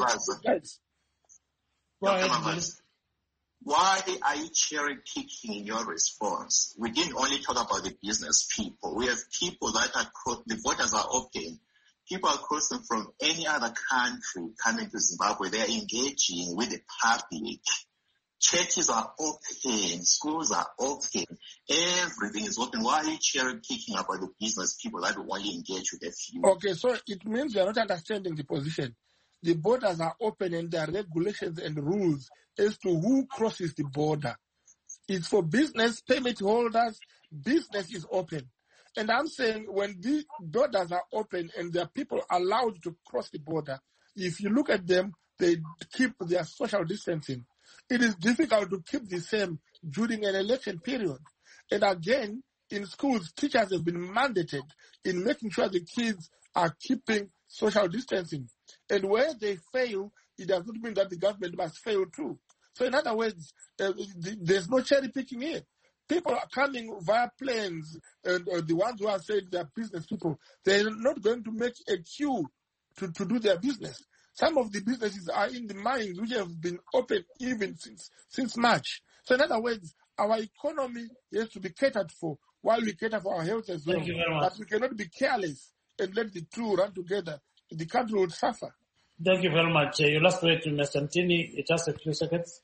Why are you cherry picking in your response? We didn't only talk about the business people. We have people that the voters are open. People are crossing from any other country coming to Zimbabwe. They are engaging with the public. Churches are open. Schools are open. Everything is open. Why are you cherry picking about the business people that will only engage with a few? Okay, so it means you are not understanding the position. The borders are open and there are regulations and rules as to who crosses the border. It's for business, permit holders. Business is open. And I'm saying when the borders are open and there are people allowed to cross the border, if you look at them, they keep their social distancing. It is difficult to keep the same during an election period. And again, in schools, teachers have been mandated in making sure the kids are keeping social distancing. And where they fail, it does not mean that the government must fail too. So in other words, there's no cherry picking here. People are coming via planes, and the ones who are saying they're business people, they're not going to make a queue to do their business. Some of the businesses are in the mines, which have been open even since March. So in other words, our economy has to be catered for while we cater for our health as well. Thank you very much. But we cannot be careless and let the two run together. The country would suffer. Thank you very much. Your last word to Mr. Mtini, just a few seconds.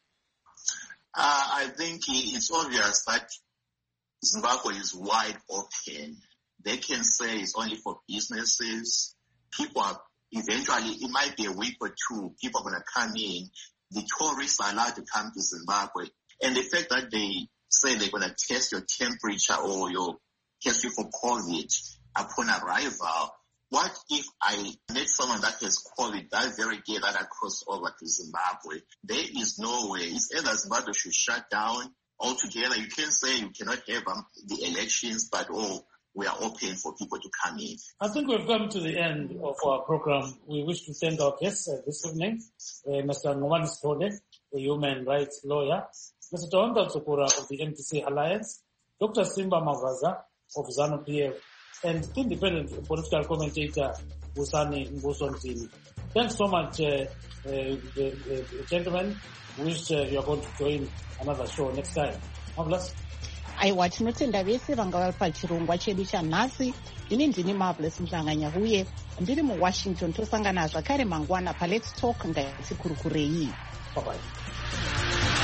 I think it's obvious that Zimbabwe is wide open. They can say it's only for businesses. People are eventually, it might be a week or two, people are going to come in. The tourists are allowed to come to Zimbabwe. And the fact that they say they're going to test your temperature or test you for COVID upon arrival, what if I met someone that has COVID that very day that I crossed over to Zimbabwe? There is no way. It's either Zimbabwe should shut down altogether. You can say you cannot have the elections, but we are open for people to come in. I think we've come to the end of our program. We wish to thank our guests this evening, Mr. Ngwani Sithole, a human rights lawyer, Mr. Tawanda Tsokora of the MDC Alliance, Dr. Simba Mavaza of ZANU-PF, and independent political commentator Busani Mbusonzini. Thanks so much, gentlemen. Wish you are going to join another show next time. Marvelous. Aiwa tinotenda vese vanga vari pachirongwa chedu chanhasi. Ini ndini Marvelous Mhlanganya uye ndiri muWashington. Tosangana zvakare mangwana paLet's Talk ngatikurukirei. Bye bye.